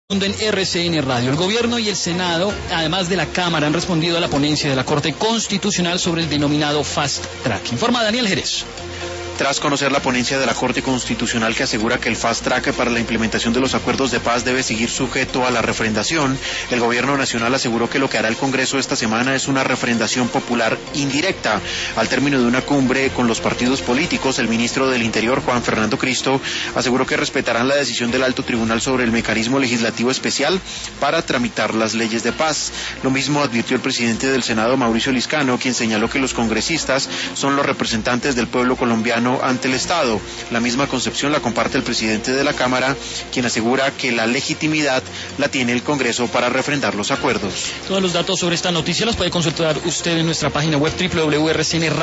En RCN Radio, el Gobierno y el Senado, además de la Cámara, han respondido a la ponencia de la Corte Constitucional sobre el denominado Fast Track. Informa Daniel Jerez. Tras conocer la ponencia de la Corte Constitucional que asegura que el Fast Track para la implementación de los acuerdos de paz debe seguir sujeto a la refrendación, el Gobierno Nacional aseguró que lo que hará el Congreso esta semana es una refrendación popular indirecta. Al término de una cumbre con los partidos políticos, el ministro del Interior, Juan Fernando Cristo, aseguró que respetarán la decisión del Alto Tribunal sobre el mecanismo legislativo especial para tramitar las leyes de paz. Lo mismo advirtió el presidente del Senado, Mauricio Liscano, quien señaló que los congresistas son los representantes del pueblo colombiano ante el Estado. La misma concepción la comparte el presidente de la Cámara, quien asegura que la legitimidad la tiene el Congreso para refrendar los acuerdos. Todos los datos sobre esta noticia los puede consultar usted en nuestra página web www.rcnradio.com.